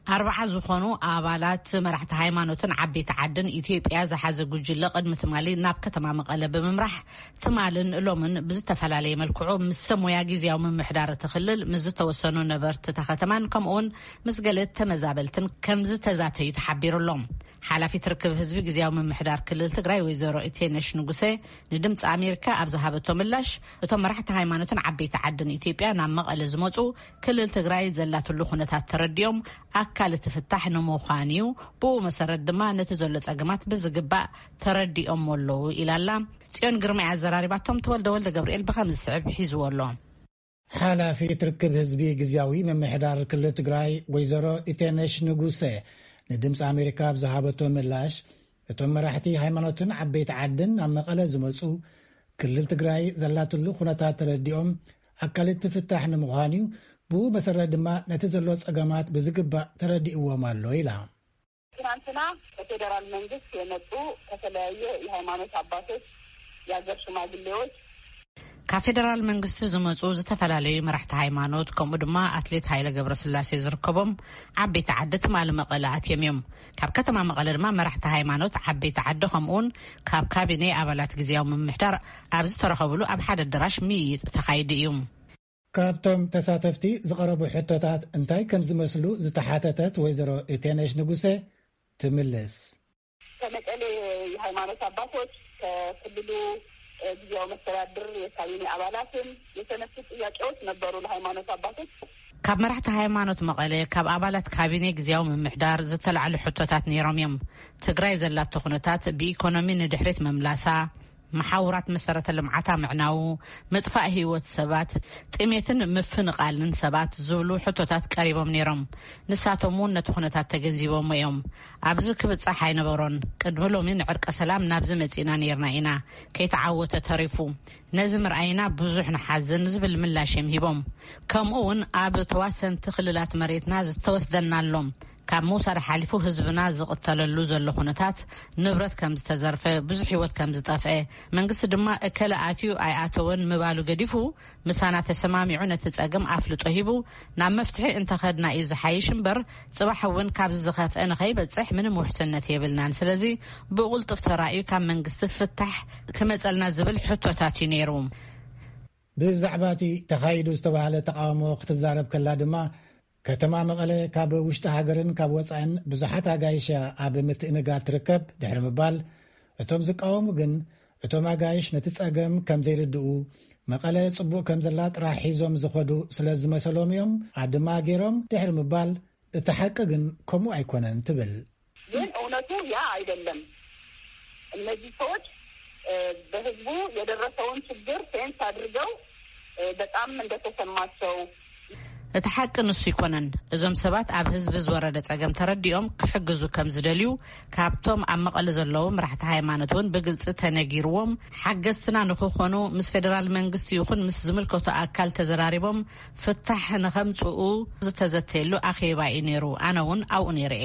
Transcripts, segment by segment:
4 ዝኾኑ ኣባላት መራሕቲ ሃይማኖትን ዓበይቲ ዓድን ኢትዮጵያ ዝሓዘ ጉጅለ ቅድሚ ትማሊ ናብ ከተማ መቐለ ብምምራሕ ትማልን ሎምን ብዝተፈላለየ መልክዑ ምስ ሰሞያ ጊዜያዊ ምምሕዳር ተኽልል ምስ ዝተወሰኑ ነበርቲ ከተማን ከምኡውን ምስ ገለ ተመዛበልትን ከም ዝተዛተዩ ተሓቢሩሎም ሓላፊት ርክብ ህዝቢ ጊዜያዊ ምምሕዳር ክልል ትግራይ ወይዘሮ ኢቴነሽ ንጉሴ ንድምፂ ኣሜሪካ ኣብ ዝሃበቶ ምላሽ እቶም መራሕቲ ሃይማኖትን ዓበይቲ ዓድን ኢትዮጵያ ናብ መቐለ ዝመፁ ክልል ትግራይ ዘላትሉ ኩነታት ተረዲኦም ኣካል ትፍታሕ ንምዃኑ ብኡ መሰረት ድማ ነቲ ዘሎ ፀገማት ብዝግባእ ተረዲኦም ኣለዉ ኢላላ ጽዮን ግርማይ ኣዘራሪባቶም ተወልደ ወልደ ገብርኤል ብኸምዚ ስዕብ ሒዝዎሎ ሓላፊት ርክብ ህዝቢ ጊዜያዊ ምምሕዳር ክልል ትግራይ ወይዘሮ ኢቴነሽ ንጉሴ ንድምፂ ኣሜሪካ ብዝሃበቶ ምላሽ እቶም መራሕቲ ሃይማኖትን ዓበይቲ ዓድን ኣብ መቐለ ዝመፁ ክልል ትግራይ ዘላትሉ ኩነታት ተረዲኦም ኣካል ትፍታሕ ንምዃኑ ብኡ መሰረት ድማ ነቲ ዘሎ ፀገማት ብዝግባእ ተረዲእዎም ኣሎ ኢላ ትናንትና በፌደራል መንግስት የመጡ ከተለያየ የሃይማኖት አባቶች የአገር ሽማግሌዎች ከፌደራል መንግስት ዝመፁ ዝተፈላለዩ መራሕቲ ሃይማኖት ከምኡ ድማ አትሌት ኃይለ ገብረስላሴ ዝርከቦም ዓበይቲ ዓዲ ትማል መቐለ ኣትዮም ካብ ከተማ መቐለ ድማ መራሕቲ ሃይማኖት ዓበይቲ ዓዲ ከምኡውን ካብ ካቢኔ ኣባላት ጊዜያዊ ምምሕዳር ኣብ ዝተረኸብሉ ኣብ ሓደ ኣዳራሽ ምይይጥ ተኻይዱ እዩ ካብቶም ተሳተፍቲ ዝቐረቡ ሕቶታት እንታይ ከም ዝመስሉ ዝተሓተተት ወይዘሮ ኢቴነሽ ንጉሴ ትምልስ ከመቀሌ የሃይማኖት አባቶች ከክልሉ ጊዜያዊ መስተዳድር የካቢኔ አባላትን የተነሱ ጥያቄዎች ነበሩ ለሃይማኖት አባቶች ካብ መራሕቲ ሃይማኖት መቐለ ካብ ኣባላት ካቢኔ ጊዜያዊ ምምሕዳር ዝተላዕሉ ሕቶታት ነይሮም እዮም ትግራይ ዘላቶ ኩነታት ብኢኮኖሚ ንድሕሪት መምላሳ محاورات مسارات لمعتا معناو مطفأ هيوت سبات تيميتن مفنقالن سبات زولو حتوتات قريبهم نيرم نساتمون نتخنتات تجنزيبهم يوم ابز كبصحاي نبرون قدملو من عرق سلام نابز مصينا نيرنا اينا كيتعاوت تريفو نزم راينا بزح نحزن زبل ملاشم هيبم كمون اب تواسن تخللات مريتنا زتوسدنالهم ካብ موسر حالفو ህዝብና ዝقتلሉ ዘሎ ኩነታት ንብረት ከም ዝተዘርፈ ብዙሕ ህይወት ከም ዝጠፍአ መንግስት ድማ እከላኣትዩ ኣይኣተውን ምባሉ ገዲፉ ምሳና ተሰማሚዑ ነቲ ፀገም ኣፍልጦ ሂቡ ናብ መፍትሒ እንተኸድና እዩ ዝሓይሽ እምበር ጽባሕ እውን ካብ ዝኸፍአ ንኸይበፅሕ ምንም ውሕስነት የብልናን ስለዚ ብቁልጥፍ ተራእዩ ካብ መንግስት ፍታሕ ከመፀልና ዝብል ሕቶታት ነይሩ ብዛዕባቲ ተኻይዱ ዝተባሃለ ተቃውሞ ክትዛረብ ከላ ድማ ከተማ መቐለ ካብ ውሽጢ ሃገርን ካብ ወፃእን ብዙሓት ኣጋይሽ ኣብ ምትእንጋድ ትርከብ ድሕሪ ምባል እቶም ዝቃወሙ ግን እቶም ኣጋይሽ ነቲ ፀገም ከም ዘይርድኡ መቐለ ጽቡቕ ከም ዘላ ጥራሕ ሒዞም ዝኸዱ ስለ ዝመሰሎም እዮም ኣድማ ገይሮም ድሕሪ ምባል እቲ ሓቂ ግን ከምኡ ኣይኮነን ትብል ግን እውነቱ ያ አይደለም እነዚህ ሰዎች በህዝቡ የደረሰውን ችግር ሴንስ አድርገው በጣም እንደተሰማቸው እቲ ሓቂ ንሱ ይኮነን እዞም ሰባት ኣብ ህዝቢ ዝወረደ ፀገም ተረዲኦም ክሕግዙ ከም ዝደልዩ ካብቶም ኣብ መቐለ ዘለዉ መራሕቲ ሃይማኖት እውን ብግልጽ ተነጊርዎም ሓገዝትና ንኽኾኑ ምስ ፌደራል መንግስቲ ይኹን ምስ ዝምልከቱ ኣካል ተዘራሪቦም ፍታሕ ንኸምጽኡ ዝተዘተየሉ ኣኼባ እዩ ነይሩ ኣነ እውን ኣብኡ ነይረ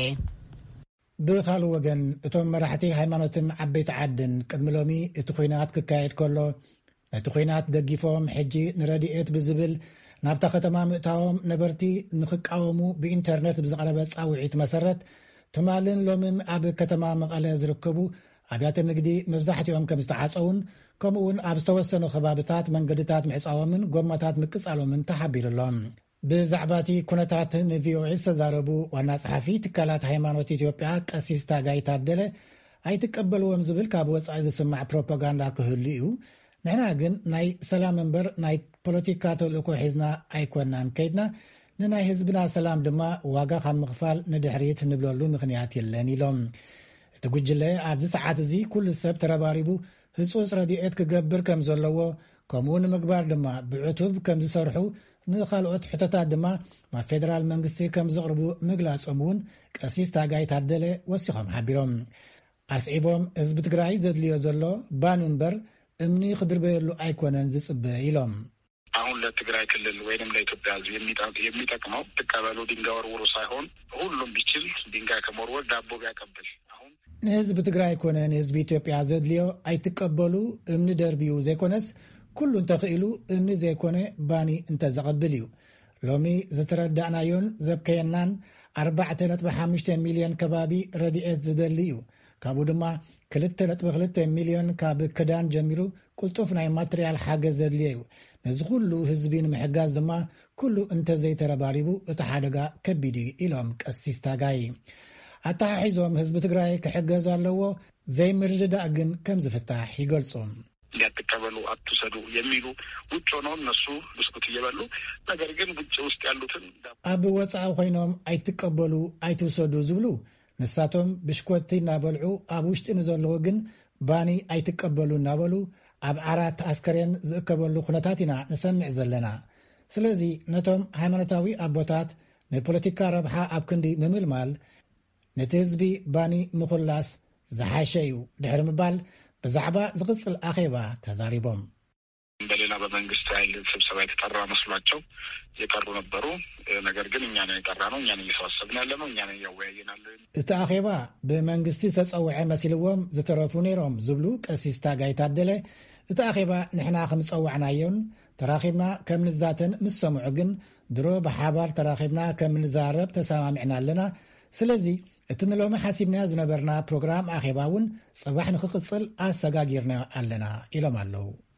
ብኻልእ ወገን እቶም መራሕቲ ሃይማኖትን ዓበይቲ ዓድን ቅድሚ ሎሚ እቲ ኩናት ክካየድ ከሎ ነቲ ኩናት ደጊፎም ሕጂ ንረድኤት ብዝብል ናብታ ከተማ ምእታዎም ነበርቲ ንኽቃወሙ ብኢንተርኔት ብዝቐረበ ጻውዒት መሰረት ትማልን ሎምን ኣብ ከተማ መቐለ ዝርከቡ ኣብያተ ንግዲ መብዛሕትኦም ከም ዝተዓፀውን ከምኡውን ኣብ ዝተወሰኑ ከባቢታት መንገድታት ምሕፃዎምን ጎማታት ምቅፃሎምን ተሓቢሩሎም ብዛዕባቲ ኩነታት ንቪኦኤ ዝተዛረቡ ዋና ጸሓፊ ትካላት ሃይማኖት ኢትዮጵያ ቀሲስ ታጋይ ታደለ ኣይትቀበልዎም ዝብል ካብ ወፃኢ ዝስማዕ ፕሮፓጋንዳ ክህሉ እዩ ንሕና ግን ናይ ሰላም እምበር ናይ ፖለቲካ ተልእኮ ሒዝና ኣይኮናን ከይድና ንናይ ህዝብና ሰላም ድማ ዋጋ ካብ ምኽፋል ንድሕሪት ንብለሉ ምኽንያት የለን ኢሎም እቲ ጉጅለ ኣብዚ ሰዓት እዚ ኩሉ ሰብ ተረባሪቡ ህጹጽ ረድኤት ክገብር ከም ዘለዎ ከምኡ ንምግባር ድማ ብዕቱብ ከም ዝሰርሑ ንኻልኦት ሕቶታት ድማ ናብ ፌደራል መንግስቲ ከም ዘቕርቡ ምግላጾም እውን ቀሲስ ታጋይ ታደለ ወሲኾም ሓቢሮም ኣስዒቦም ህዝቢ ትግራይ ዘድልዮ ዘሎ ባን እምበር እምኒ ክድርበየሉ ኣይኮነን ዝጽበ ኢሎም አሁን ለትግራይ ክልል ወይንም ለኢትዮጵያ የሚጠቅመው ተቀበሉ ድንጋይ ወርውሩ ሳይሆን ሁሉም ቢችል ድንጋይ ከመወርወር ዳቦ ቢያቀብል አሁን ህዝብ ትግራይ ኮነን ህዝብ ኢትዮጵያ ዘድልዮ ኣይትቀበሉ እምኒ ደርቢዩ ዘይኮነስ ኩሉ እንተኽኢሉ እምኒ ዘይኮነ ባኒ እንተዘቐብል እዩ ሎሚ ዝተረዳእናዮን ዘብከየናን 4.5 ሚልዮን ከባቢ ረድኤት ዝደሊ እዩ ካብኡ ድማ 2.2 ሚልዮን ካብ ክዳን ጀሚሩ ቁልጡፍ ናይ ማትርያል ሓገዝ ዘድልዮ እዩ ነዚ ኩሉ ህዝቢ ንምሕጋዝ ድማ ኩሉ እንተዘይተረባሪቡ እቲ ሓደጋ ከቢድ ኢሎም ቀሲስ ታጋይ ኣተሓሒዞም ህዝቢ ትግራይ ክሕገዝ ኣለዎ ዘይምርድዳእ ግን ከም ዝፍታሕ ይገልጹ ያተቀበሉ አትሰዱ የሚሉ ውጭ ሆነው እነሱ ብስኩት እየበሉ ነገር ግን ውጭ ውስጥ ያሉትን አብ ወጻው ኮይኖም አይተቀበሉ አይተሰዱ ዝብሉ ንሳቶም ብስኩት እናበልዑ አብ ውሽጥ ንዘለዎ ግን ባኒ አይተቀበሉ እናበሉ አብ ዓራት አስከሬን ዝእከበሉ ኩነታትና ንሰምዕ ዘለና ስለዚ ነቶም ሃይማኖታዊ አቦታት ንፖለቲካ ረብሓ አብ ክንዲ ምምልማል ነቲ ህዝቢ ባኒ ምኹላስ ዝሓሸዩ ድሕሪ ምባል በዛዕባ ዝቅጽል አኼባ ተዛሪቦም በሌላ በመንግስት ኃይል ስብሰባ የተጠራ መስሏቸው የቀሩ ነበሩ ነገር ግን እኛ ነን የጠራነው እኛ ነን እየተዋሰብን ያለነው እኛ ነን ያወያየናል እቲ አኼባ በመንግስቲ ተጸውዐ መስልዎም ዝተረፉ ነይሮም ዝብሉ ቀሲስ ታጋይ ታደለ እቲ አኼባ ንሕና ከምጸውዕናዮን ተራኺብና ከም ንዛተን ምስ ሰምዑ ግን ድሮ በሓባር ተራኺብና ከም ንዛረብ ተሰማሚዕና ኣለና ስለዚ እቲ ንሎሚ ሓሲብና ዝነበርና ፕሮግራም አኼባውን ጽባሕ ንኽቅጽል ኣሰጋጊርና ኣለና ኢሎም ኣለዉ